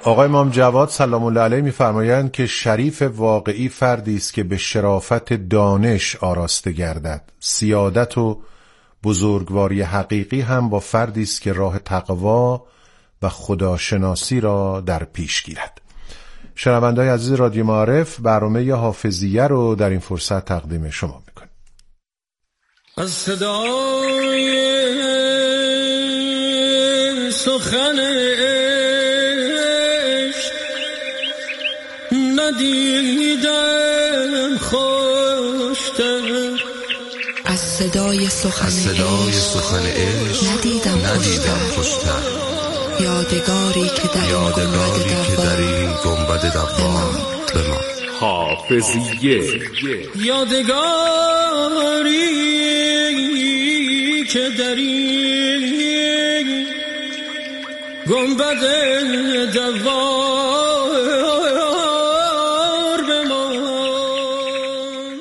آقای امام جواد سلام الله علیه می‌فرمایند که شریف واقعی فردی است که به شرافت دانش آراسته گردد. سیادت و بزرگواری حقیقی هم با فردی است که راه تقوا و خداشناسی را در پیش گیرد. شنونده‌های عزیز رادیو معارف، برنامه حافظیه رو در این فرصت تقدیم شما می‌کنیم. از صدای سخن عشق ندیدم خوشتر، از صدای سخن عشق ندیدم خوشتر، یادگاری که در این گنبد دوار بمان. حافظیه. یادگاری که در این گنبد دوار بمان.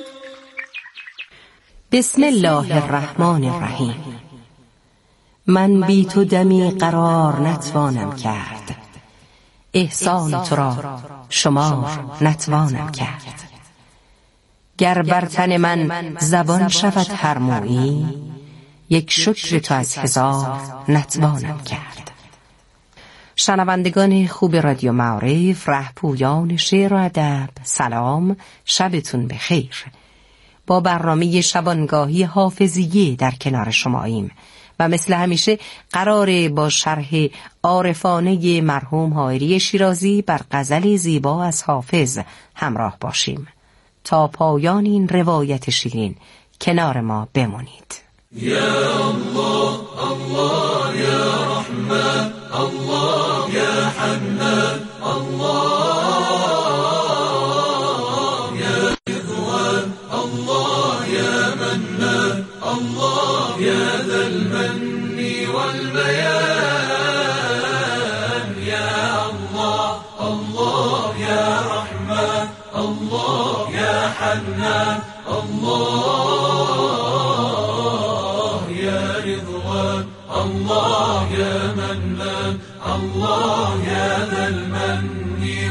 بسم الله الرحمن الرحیم. من بی تو دمی قرار نتوانم کرد، احسان تو را شمار نتوانم کرد. گر بر تن من زبان شود هر مویی، یک شکر تو از هزار نتوانم کرد. شنوندگان خوب رادیو معارف، رهپویان شعر و ادب، سلام، شبتون بخیر. با برنامه شبانگاهی حافظیه در کنار شماییم و مثل همیشه قراره با شرح عارفانه مرحوم حائری شیرازی بر غزل زیبا از حافظ همراه باشیم. تا پایان این روایت شیرین کنار ما بمونید. یا الله الله یا رحمن، الله یا حنان، الله یا رضوان، الله یا منان، الله یا ذا المن والبيان. یا الله الله یا رحمن، الله یا حنان، الله یا رضوان، الله یا منان، الله یا ذا المن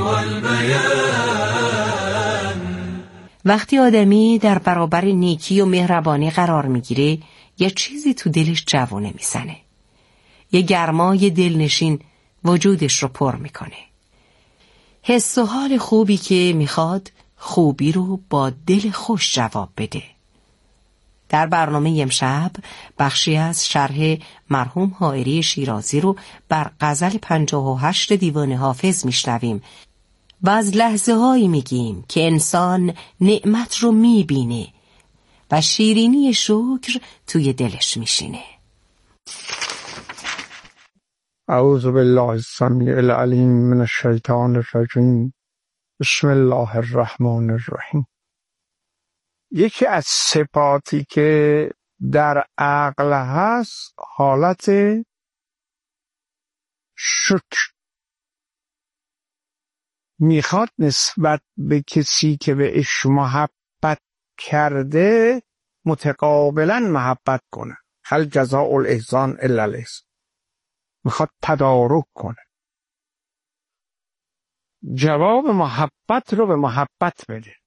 والبيان. وقتی آدمی در برابر نیکی و مهربانی قرار میگیره، یه چیزی تو دلش جوونه میزنه. یه گرمای دلنشین وجودش رو پر میکنه. حس و حال خوبی که میخواد خوبی رو با دل خوش جواب بده. در برنامه امشب بخشی از شرح مرحوم حائری شیرازی رو بر غزل 58 دیوان حافظ میشنویم و از لحظه هایی میگیم که انسان نعمت رو میبینه و شیرینی شکر توی دلش میشینه. اعوذ بالله السمیع العلیم من الشیطان الرجیم. بسم الله الرحمن الرحیم. یکی از صفاتی که در عقل هست حالت شکر. میخواد نسبت به کسی که بهش محبت کرده متقابلا محبت کنه. هل جزاء الاحسان الا الاحسان. میخواد تدارک کنه، جواب محبت رو به محبت بده.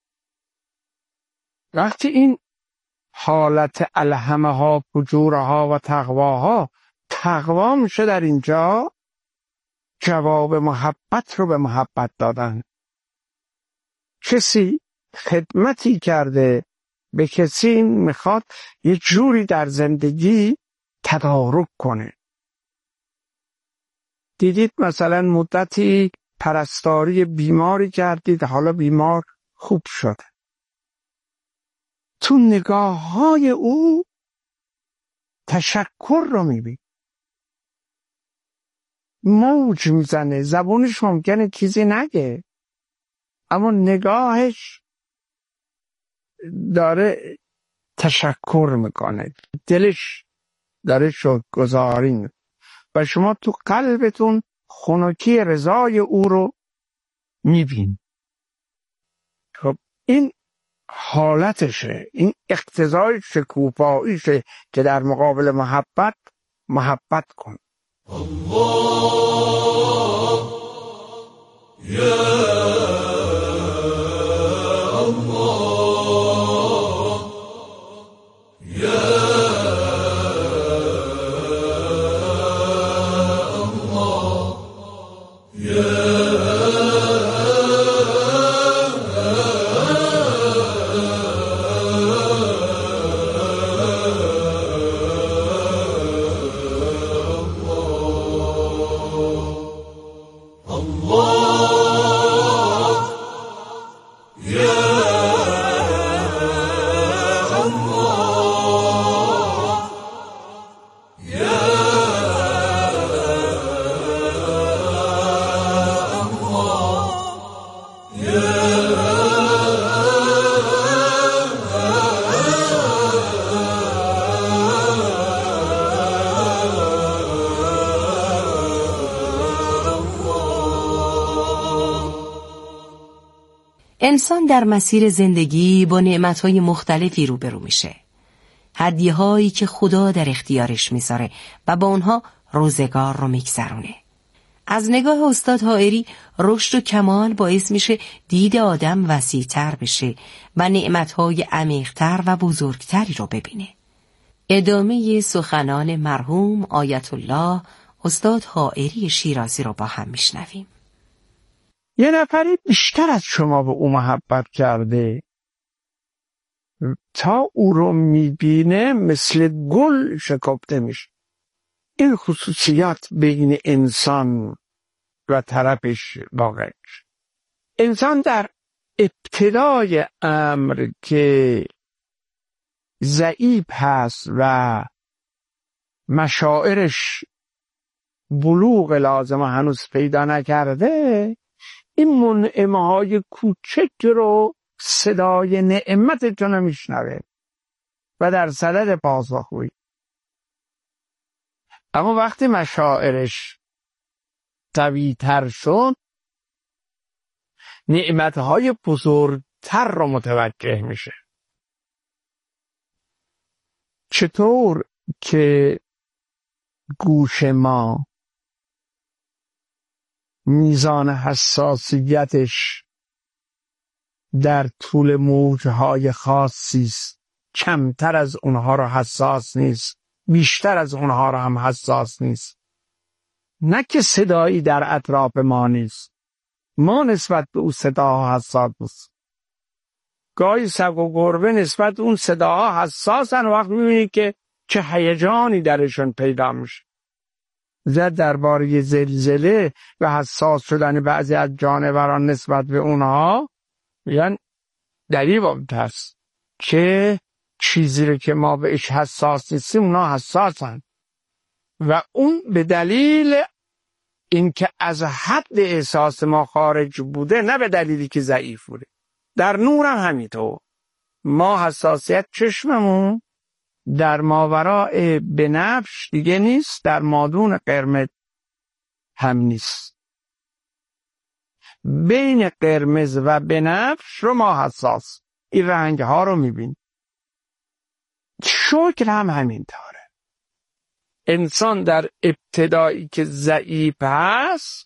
وقتی این حالت الهمها فجورها و تقواها تقوا میشه، در اینجا جواب محبت رو به محبت دادن. کسی خدمتی کرده به کسی، میخواد یه جوری در زندگی تدارک کنه. دیدید مثلا مدتی پرستاری بیماری کردید، حالا بیمار خوب شده، تو نگاه های او تشکر رو میبین، موج میزنه، زبونش ممکنه چیزی نگه اما نگاهش داره تشکر میکنه، دلش داره شکرگزاری میکنه و شما تو قلبتون خنکی رضای او رو میبین. خب این حالتشه، این اقتضای شکوفاییشه که در مقابل محبت کن. الله انسان در مسیر زندگی با نعمت‌های مختلفی روبرو میشه. هدیه‌هایی که خدا در اختیارش میذاره و با اونها روزگار رو میگذرونه. از نگاه استاد حائری رشد و کمال باعث میشه دید آدم وسیع‌تر بشه و نعمت‌های عمیق‌تر و بزرگتری رو ببینه. ادامه سخنان مرحوم آیت الله استاد حائری شیرازی رو با هم میشنویم. یه نفری بیشتر از شما به او محبت کرده، تا او رو میبینه مثل گل شکفته میشه. این خصوصیات بین انسان و طرفش واقع میشه. انسان در ابتدای امر که ضعیف هست و مشاعرش بلوغ لازم هنوز پیدا نکرده، این منعمهای کوچک رو صدای نعمتتون رو میشنوه و در صدد پاسخگویی. اما وقتی مشاعرش قوی‌تر شد، نعمتهای بزرگتر رو متوجه میشه. چطور که گوش ما میزان حساسیتش در طول موجهای خاصی است، کمتر از اونها رو حساس نیست، بیشتر از اونها رو هم حساس نیست. نه که صدایی در اطراف ما نیست، ما نسبت به اون صداها حساس نیست. گاهی سگ و گربه نسبت به اون صداها حساسن، وقت میبینی که چه هیجانی درشون پیدا میشه. زد درباره زلزله و حساس شدن بعضی از جانوران نسبت به اونها، میگن دریغ هست که چیزی رو که ما بهش حساس نیستیم اونا حساسن، و اون به دلیل اینکه از حد احساس ما خارج بوده، نه به دلیلی که ضعیف بوده. در نور هم همینطور. ما حساسیت چشممون در ماوراء بنفش دیگه نیست، در مادون قرمز هم نیست. بین قرمز و بنفش رو ما حساس، این رنگ ها رو میبین. شکل هم همینطوره. انسان در ابتدایی که ضعیف هست،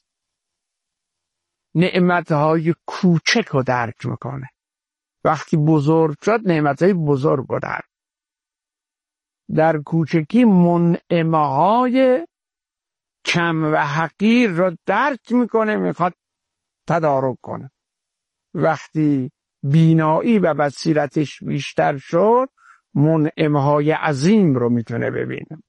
نعمتهای کوچک رو درک میکنه. وقتی بزرگ شد، نعمتهای بزرگ رو درک. در کوچکی منعمهای کم و حقیر رو درک میکنه، میخواد تدارک کنه. وقتی بینایی و بصیرتش بیشتر شد، منعمهای عظیم رو میتونه ببینه.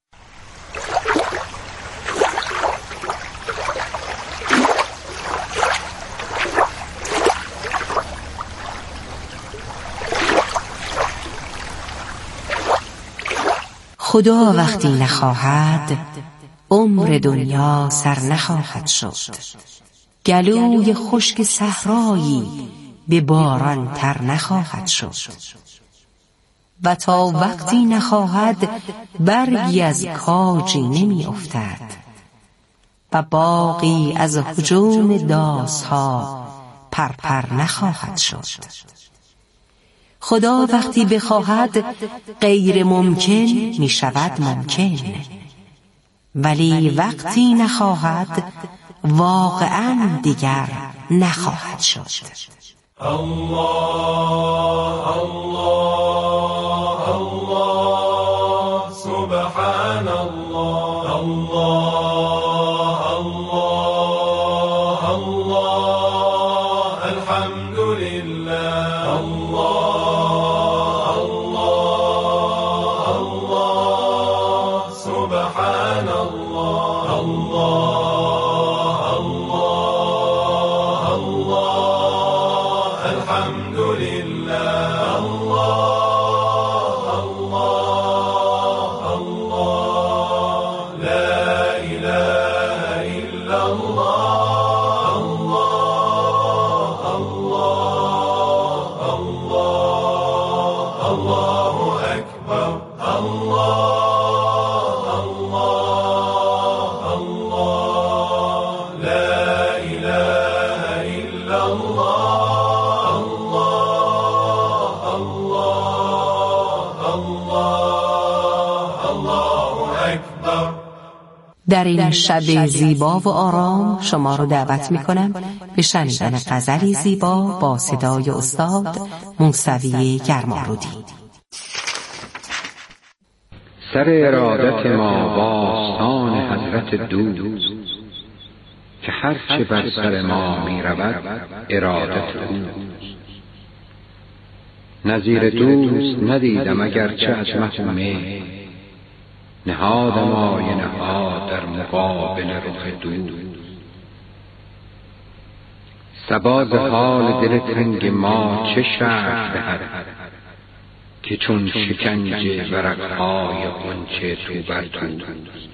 خدا وقتی نخواهد عمر دنیا سر نخواهد شد، گلوی خشک صحرایی به باران تر نخواهد شد، و تا وقتی نخواهد برگی از کاجی نمی افتد و باغی از هجوم داسها پرپر نخواهد شد. خدا وقتی بخواهد غیر ممکن می شود ممکن، ولی وقتی نخواهد واقعا دیگر نخواهد شد. الله الله الله سبحان الله الله الله الله الحمد لله الله الله الله سبحان الله الله الله الله الحمد لله الله الله الله لا إله إلا الله الله الله الله الله أكبر الله الله الله لا إله إلا الله الله الله الله أكبر. در این شب زیبا و آرام شما رو دعوت می کنم به شنیدن غزلی زیبا با صدای استاد موسوی گرمارودی. سر ارادت ما باستان حضرت دوست، که هرچه بر سر ما می رود ارادت اوست. نظیر دوست ندیدم اگرچه از مهمه، نهادم آینه ها در مقابل رخ دوست. سباز حال دل تنگ ما چه شرح دهد، که چون شکنجه ورقهای غنچه تو بر توست.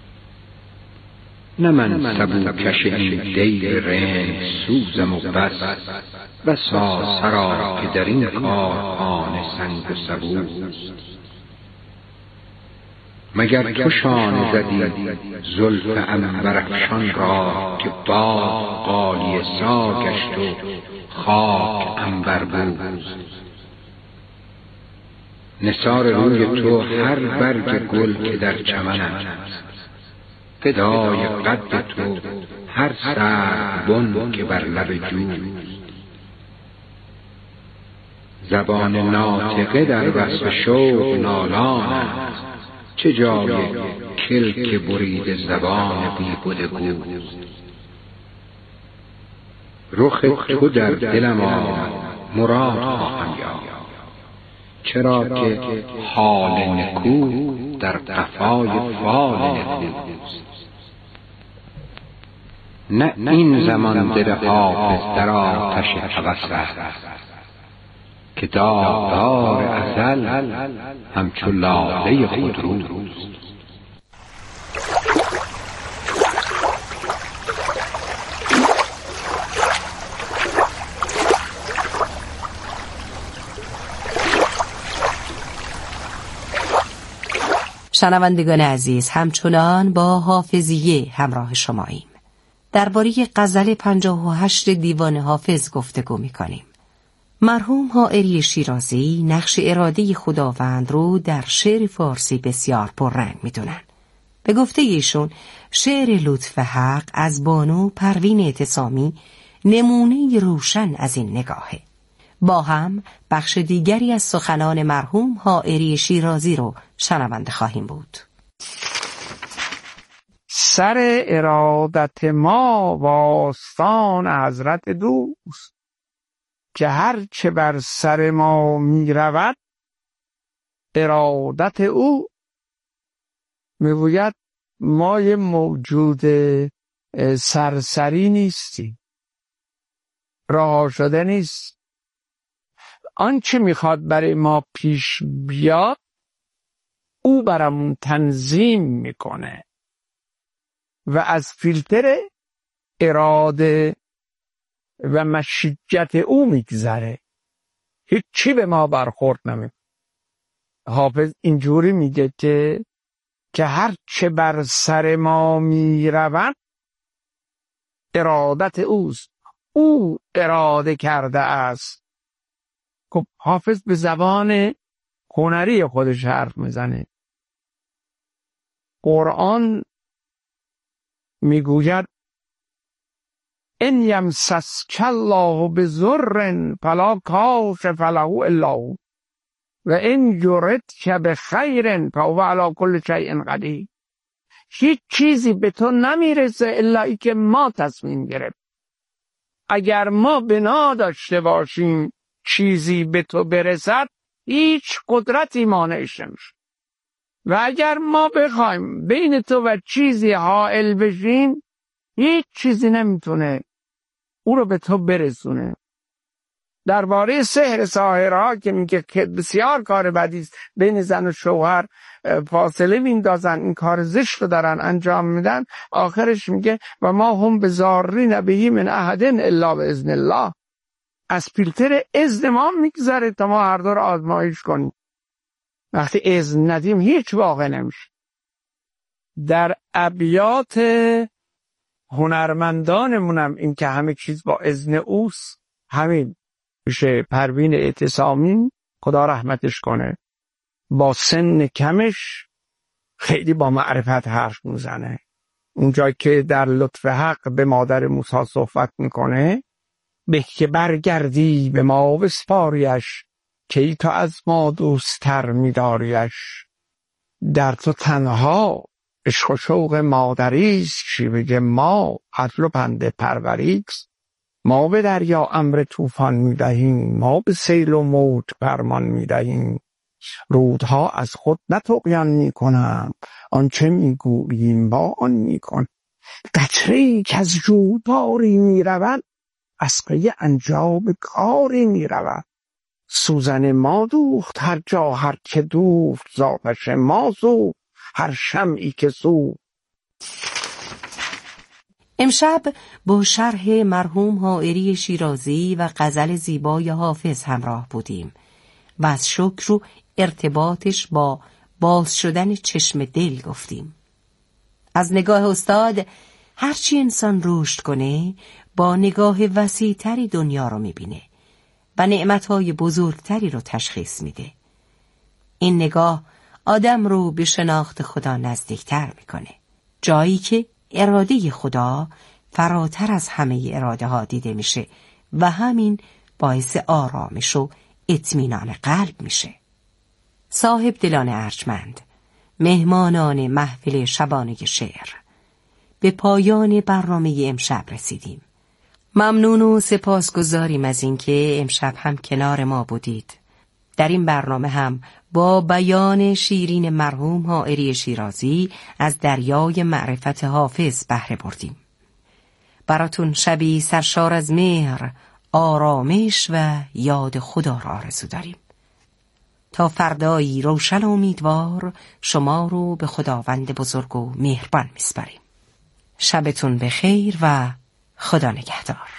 نه من سبو کش این دیر رنج سوزم و بسا سرا که در این کارخانه سنگ و سبوست. مگر تو شانه زدی زلف عنبرافشان را، که باغ غالیه سا گشت و خاک عنبربوست. نثار روی تو هر برگ گل که در چمن است، فدای قد تو هر سروبن که بر لب جوست. زبان ناطقه در وصف شوق نالان است، چه جای کلک برید زبان بیهوده گوست. رخ تو در دلم آمد مراد خواهم یافت، چرا که حال نکو در قفای فال نکوست. نه این زمان دل حافظ در آتش هوس است، که داغدار ازل همچو لاله خودروست. شنوندگان عزیز، همچنان با حافظیه همراه شماییم. درباره غزل 58 دیوان حافظ گفتگو می‌کنیم. مرحوم حائری شیرازی نقش اراده خداوند رو در شعر فارسی بسیار پررنگ می‌دونن. به گفته ایشون شعر لطف حق از بانو پروین اعتصامی نمونه روشن از این نگاهه. با هم بخش دیگری از سخنان مرحوم حائری شیرازی رو شنونده خواهیم بود. سر ارادت ما واستان حضرت دوست، که هر چه بر سر ما می رود ارادت او. میگوید ما یه موجود سرسری نیستیم، رها شده نیست. آنچه میخواد برای ما پیش بیاد او برامون تنظیم میکنه و از فیلتر اراده و مشیت او میگذره، هیچی به ما برخورد نمیکنه. حافظ اینجوری میگه که هر چه بر سر ما میروند ارادت اوست، او اراده کرده است. خب حافظ به زبان هنری خودش حرف میزنه. قرآن میگوید ان یمسسک الله بضر فلا کاشف له الا هو و ان یردک بخیر فهو علی کل شیء قدیر. هیچ چیزی به تو نمیرسه الا ای که ما تصمیم گرفت. اگر ما بنا داشته باشیم چیزی به تو برسد هیچ قدرتی مانعش نمیشه. و اگر ما بخوایم بین تو و چیزی حائل بشیم هیچ چیزی نمیتونه او رو به تو برسونه. درباره سحر ساحرها که میگه که بسیار کار بدی است، بین زن و شوهر فاصله میندازن، این کار زشت رو دارن انجام میدن، آخرش میگه و ما هم بضارین به من احد الا باذن الله. از فیلتر اذن ما میگذره تا ما هر دو رو آزمایش کنیم. وقتی اذن ندیم هیچ واقع نمیشه. در ابیات هنرمندانمونم این که همه چیز با اذن اوست، همین میشه پروین اعتصامی خدا رحمتش کنه، با سن کمش خیلی با معرفت حرف میزنه. اونجا که در لطف حق به مادر موسی صحبت میکنه، به که برگردی به ما بسپاریش که تو از ما دوستتر میداریش. در تو تنها عشق و شوق مادریست، شیوه ما عدل و پند پروریست. ما به دریا امر طوفان میدهیم، ما به سیل و موج فرمان میدهیم. رودها از خود نه طغیان میکنند، آنچه میگوییم با آن میکن. قطره‌ای که از جویباری میرود، از پی انجام کاری میرود. سوزن ما دوخت هر جا هر که دوخت، ز آتش ما سوخت هر شمعی که سوخت. امشب با شرح مرحوم حائری شیرازی و غزل زیبای حافظ همراه بودیم و از شکر و ارتباطش با باز شدن چشم دل گفتیم. از نگاه استاد هرچی انسان رشد کنه با نگاه وسیع‌تری دنیا رو میبینه و نعمتهای بزرگتری رو تشخیص میده. این نگاه آدم رو به شناخت خدا نزدیکتر میکنه، جایی که اراده خدا فراتر از همه اراده ها دیده میشه و همین باعث آرامش و اطمینان قلب میشه. صاحب دلان ارجمند، مهمانان محفل شبانه شعر، به پایان برنامه امشب رسیدیم. ممنون و سپاسگزاریم از اینکه امشب هم کنار ما بودید. در این برنامه هم با بیان شیرین مرحوم حائری شیرازی از دریای معرفت حافظ بهره بردیم. براتون شبی سرشار از مهر، آرامش و یاد خدا را آرزو داریم. تا فردایی روشن و امیدوار شما رو به خداوند بزرگ و مهربان میسپاریم. شبتون بخیر و خدا نگهدار.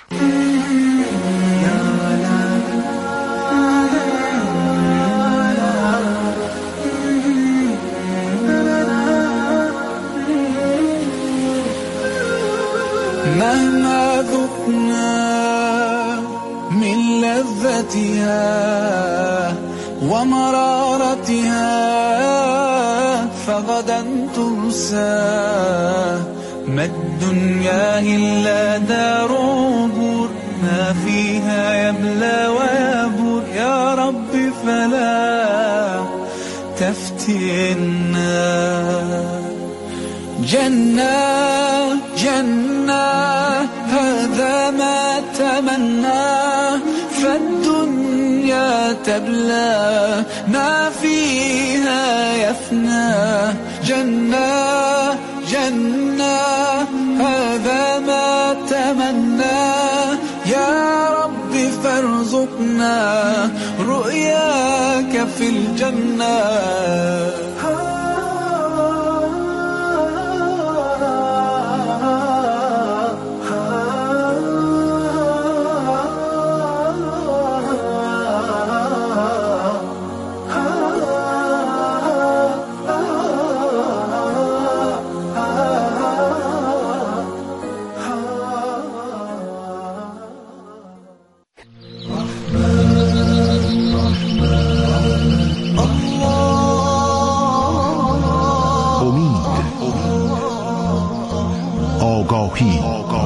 مهما ذقنا من لذتها ومرارتها فغدا تنسى. ما الدنيا إلا دار بور، ما فيها يبلى ويبور. يا رب فلا تفتنا. جنة جنة هذا ما تمناه، فالدنيا تبلى ما فيها يفنى. جنة جنة هذا ما تمناه، يا رب فارزقنا رؤياك في الجنة. آگاهی،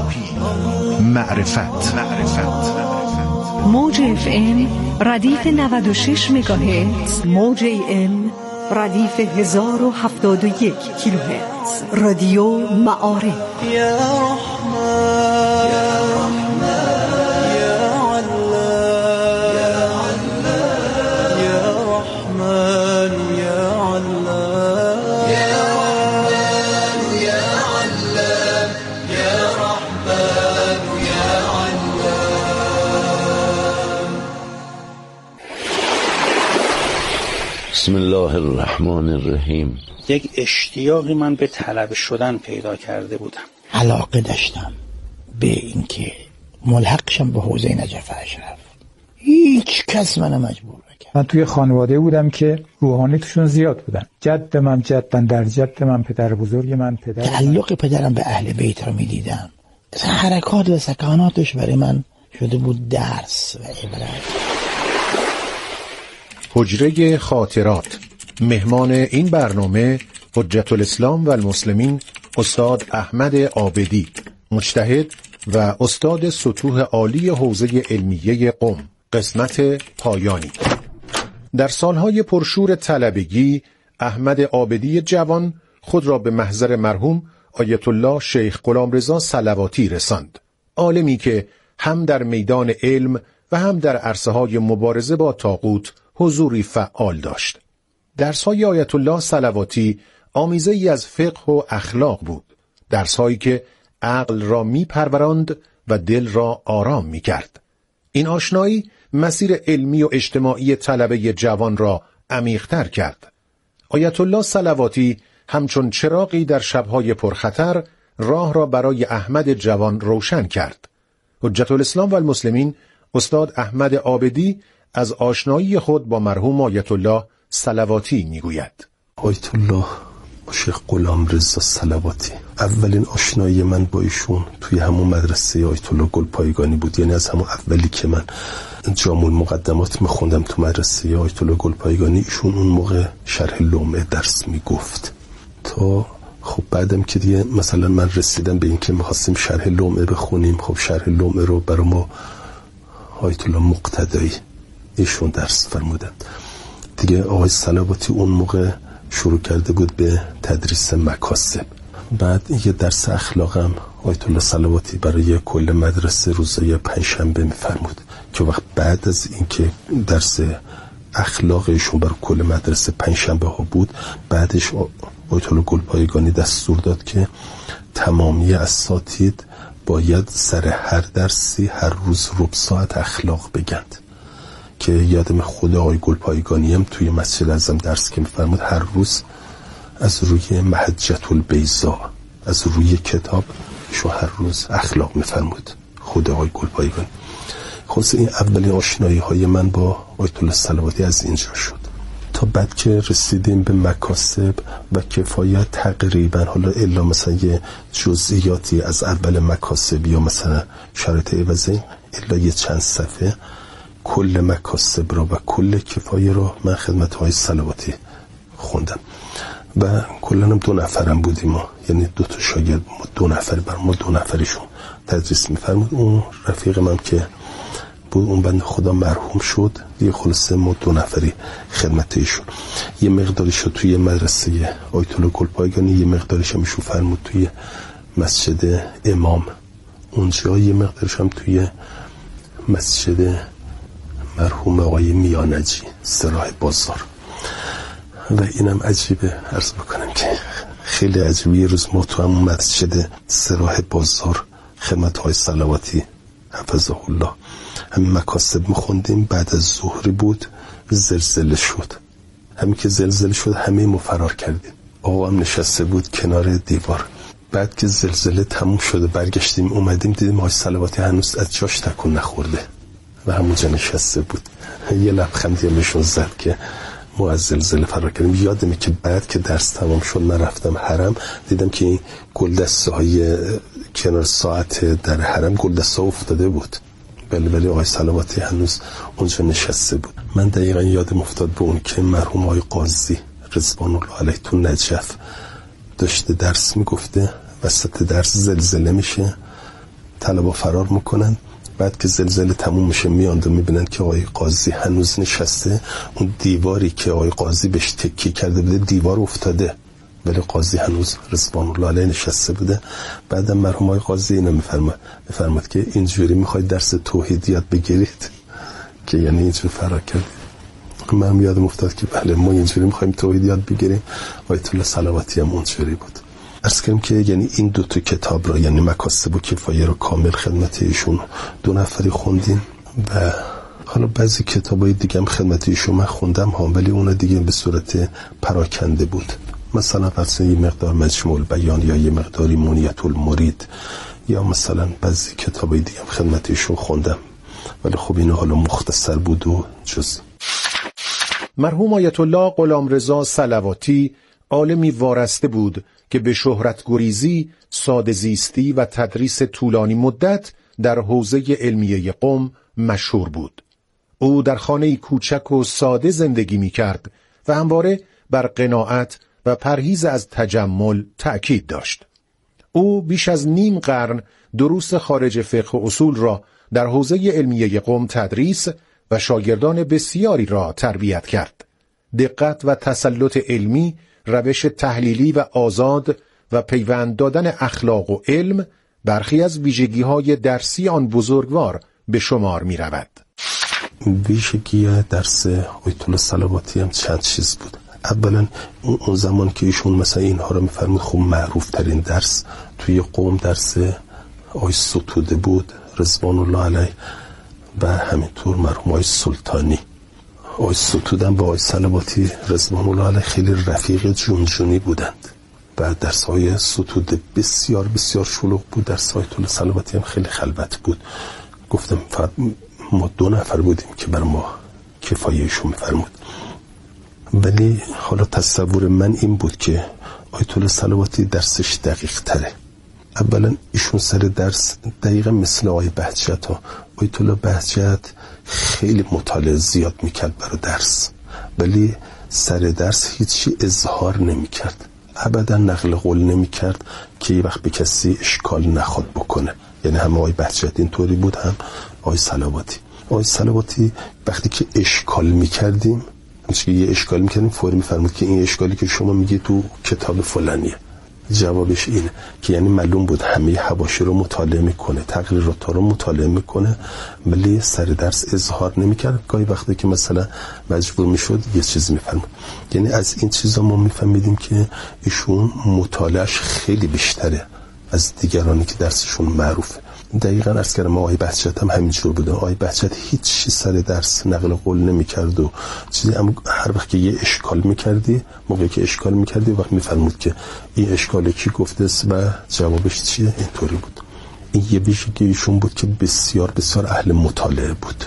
معرفت. موج FM ردیف 96 مگاهرتز، موج AM ردیف 1071 کیلوهرتز. رادیو معارف. یا رحمان یا علام یا رحمان یا علام یا رحمان یا علام یا رحمان یا علام. بسم الله الرحمن الرحیم. یک اشتیاقی من به طلبه شدن پیدا کرده بودم. علاقه داشتم به اینکه ملحق شم به حوزه نجف اشرف. هیچ کس منو مجبور نکرد. من توی خانواده بودم که روحانی توشون زیاد بودن. جد من جدن در جد من پدر بزرگ من پدر. تعلق پدرم به اهل بیت رو میدیدم. اصلا حرکات و سکاناتش برای من شده بود درس و عبرت. حجره خاطرات. مهمان این برنامه حجت الاسلام و المسلمین استاد احمد عابدی، مجتهد و استاد سطوح عالی حوزه علمیه قم. قسمت پایانی. در سالهای پرشور طلبگی احمد عابدی جوان خود را به محضر مرحوم آیت الله شیخ غلامرضا صلواتی رساند، عالمی که هم در میدان علم و هم در عرصه‌های مبارزه با طاغوت حضوری فعال داشت. درس‌های آیت الله صلواتی آمیزه‌ای از فقه و اخلاق بود، درس‌هایی که عقل را می‌پروراند و دل را آرام می‌کرد. این آشنایی مسیر علمی و اجتماعی طلبه جوان را عمیق‌تر کرد. آیت الله صلواتی همچون چراغی در شب‌های پرخطر راه را برای احمد جوان روشن کرد. حجت الاسلام و المسلمین استاد احمد عابدی از آشنایی خود با مرحوم آیت الله صلواتی میگوید. آیت الله شیخ غلامرضا صلواتی، اولین آشنایی من با ایشون توی همون مدرسه آیت الله گلپایگانی بود. یعنی از همون اولی که من جامع المقدمات میخوندم تو مدرسه آیت الله گلپایگانی، ایشون اون موقع شرح لمعه درس میگفت. تا خب بعدم که دیگه مثلا من رسیدم به این که میخواستیم شرح لمعه بخونیم، خب شرح لمعه رو برای ما آیت الله مقتدی ایشون درس فرمودن. دیگه آقای صلواتی اون موقع شروع کرده بود به تدریس مکاسب. بعد یه درس اخلاقم آیت الله صلواتی برای کل مدرسه روزای پنجشنبه میفرمود که وقت بعد از اینکه درس اخلاقشون برای کل مدرسه پنجشنبه ها بود، بعدش آیت الله گلپایگانی دستور داد که تمامی اساتید باید سر هر درسی هر روز ربع ساعت اخلاق بگند. که یادم خود آقای گلپایگانی هم توی مسجد اعظم درس که میفرمود هر روز از روی محجة البیضاء، از روی کتاب شو هر روز اخلاق میفرمود خود آقای گلپایگانی. خلاص این اولین آشنایی های من با آیت الله صلواتی از اینجا شد. تا بعد که رسیدیم به مکاسب و کفایت تقریبا، حالا الا مثلا یه جزئیاتی از اول مکاسب یا مثلا شرایط عوضی، الا یه چند صفحه کل مکاسب را و کل کفایه را من خدمت های صلواتی خوندم و کلا هم 2 نفرم بودیم ما، یعنی 2 تا شاگرد، 2 نفر بر ما 2 نفرشون تدریس میفرمود. اون رفیقم هم که بود اون بنده خدا مرحوم شد دیگه، خلاصه ما 2 نفری خدمت ایشون. یه مقدارش رو توی مدرسه آیت الله گلپایگانی، یه مقدارش هم ایشون فرمود توی مسجد امام اونجا، یه مقدارش هم توی مسجد مرحوم آقای میانجی سراح بازار. و اینم عجیبه عرض بکنم که خیلی عجیبه، یه روز ما تو همون مسجد سراح بازار خدمت های صلواتی حفظه الله همین مکاسب میخوندیم. بعد از ظهری بود، زلزله شد. همین که زلزله شد همه ما فرار کردیم. آقا هم نشسته بود کنار دیوار. بعد که زلزله تموم شده برگشتیم اومدیم دیدیم آقای صلواتی هنوز از جاش تکون نخورده و همونجا نشسته بود. یه لبخندی همشون زد که ما از زلزله فرار کردیم. یادمه که بعد که درس تمام شد من رفتم حرم، دیدم که این گلدسته های کنار ساعت در حرم گلدسته ها افتاده بود، ولی آقای صلواتی هنوز اونجا نشسته بود. من دقیقا یادم افتاد به اون که مرحوم آقای قاضی رضوان الله علیه تو نجف داشته درس میگفته وسط درس زلزله میشه، طلبا فرار میکنن. بعد که زلزله تموم میشه میان و میبینن که آقای قاضی هنوز نشسته. اون دیواری که آقای قاضی بهش تکیه کرده بوده دیوار افتاده، ولی قاضی هنوز رضوان الله علیه نشسته بوده. بعدم مرحوم آقای قاضی اینو میفرماد که اینجوری میخواید درس توحید یاد بگیرید که یعنی اینجوری فرار کرد. من یادم افتاد که بله ما اینجوری میخوایم توحید یاد بگیریم. آیت الله صلواتی هم اونجوری بود. عرض کنم که یعنی این دو تا کتاب را، یعنی مکاسب و کفایه را کامل خدمت ایشون 2 نفری خوندیم و حالا بعضی کتابای دیگه هم خدمت ایشون من خوندم ها، ولی اون دیگه به صورت پراکنده بود. مثلا فرضاً یه مقدار مجموع البیان یا یه مقداری منیت المرید یا مثلا بعضی کتابای دیگه هم خدمت ایشون خوندم، ولی خب این حالا مختصر بود و جز. مرحوم آیت الله غلامرضا صلواتی عالمی وارسته بود که به شهرت گریزی، ساده زیستی و تدریس طولانی مدت در حوزه علمیه قم مشهور بود. او در خانه کوچک و ساده زندگی می کرد و همواره بر قناعت و پرهیز از تجمل تأکید داشت. او بیش از نیم قرن دروس خارج فقه و اصول را در حوزه علمیه قم تدریس و شاگردان بسیاری را تربیت کرد. دقت و تسلط علمی، روش تحلیلی و آزاد و پیوند دادن اخلاق و علم برخی از ویژگی‌های درسی آن بزرگوار به شمار می رود. ویژگی درس آیت الله صلواتی هم چند چیز بود. اولا اون زمان که ایشون مثلا اینها رو می‌فرمود، خب معروف ترین درس توی قم درس آقای ستوده بود رضوان الله علیه و همینطور مرحوم آقای سلطانی. آقای ستوده با آقای صلواتی رضوان الله علیه خیلی رفیق جونجونی بودند و درس های ستوده بسیار بسیار شلوغ بود، درس های آیت الله صلواتی هم خیلی خلوت بود. گفتم فقط ما 2 نفر بودیم که بر ما کفایهشون می‌فرمود. ولی حالا تصور من این بود که آیت الله صلواتی درسش دقیق تره. اولا ایشون سر درس دقیقا مثل آقای بهجت ها. آیت الله بهجت خیلی مطالعه زیاد میکرد برای درس، ولی سر درس هیچی اظهار نمیکرد، ابدا نقل قول نمیکرد که یه وقت به کسی اشکال نخواد بکنه. یعنی هم آقای بهجت اینطوری بود، هم آقای صلواتی. آقای صلواتی وقتی که اشکال میکردیم، یه اشکال میکردیم، فوری میفرمود که این اشکالی که شما میگی تو کتاب فلانیه. جوابش اینه که یعنی معلوم بود همه حواشی رو مطالعه میکنه، تقریرات رو مطالعه میکنه، ولی سر درس اظهار نمیکرد. گاهی وقتی که مثلا مجبور میشد یه چیز میفرمود. یعنی از این چیزا ما میفهمیدیم که ایشون مطالعهش خیلی بیشتره از دیگرانی که درسشون معروفه. دقیقاً عرض کردم آقای بهجت هم همینجور بوده. آقای بهجت هیچ چیز سر درس نقل قول نمی‌کرد و چیزی، هم هر وقت که یه اشکال می‌کردی، موقعی که اشکال می‌کردی وقت می‌فرمود که این اشکال کی گفته است و جوابش چیه. اینطوری بود. این یه ویژگی ایشون بود که بسیار بسیار اهل مطالعه بود.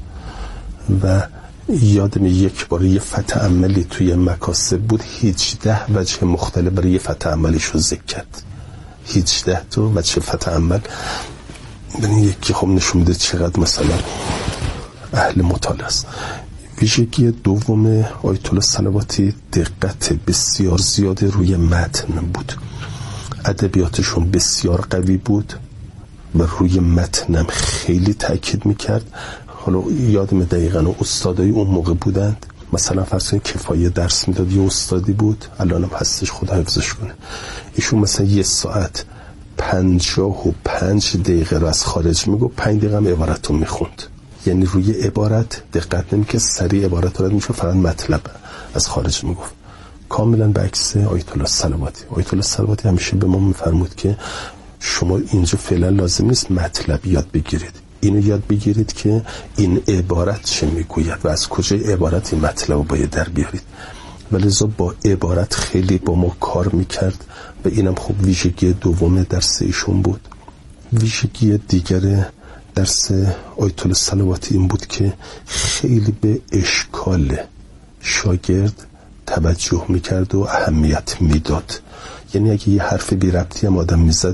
و یادم یک بار یه فتح عملی توی مکاسب بود، 18 وجه مختلف برای یه فتح عملیش رو ذکر کرد. 18 تا وجه فتح عمل. یعنی یکی خب نشون میده چقدر مثلا اهل مطالعه است. ویژگی دوم آیت الله صلواتی دقت بسیار زیاد روی متن بود. ادبیاتشون بسیار قوی بود و روی متنم خیلی تاکید میکرد. حالا یادم دقیقاً استادای اون موقع بودند، مثلا فرض کنید کفایه درس میداد، یه استادی بود الانم هستش خدا حفظش کنه، ایشون مثلا 1 ساعت 55 دقیقه رو از خارج میگو، 5 دقیقه هم عبارت رو میخوند. یعنی روی عبارت دقت نمی‌کرد، سریع عبارت رو میشه فقط مطلب از خارج میگفت. کاملا برعکس آیت الله صلواتی. آیت الله صلواتی همیشه به ما میفرمود که شما اینجا فعلا لازم نیست مطلب یاد بگیرید، اینو یاد بگیرید که این عبارت چه میگوید و از کجای عبارت این مطلب رو باید در بیارید. ولذا با عبارت خیلی با ما کار میکرد و اینم خب ویژگی دوم درس ایشون بود. ویژگی دیگر درس آیت الله صلواتی این بود که خیلی به اشکال شاگرد توجه میکرد و اهمیت میداد. یعنی اگه یه حرف بی ربطی هم آدم میزد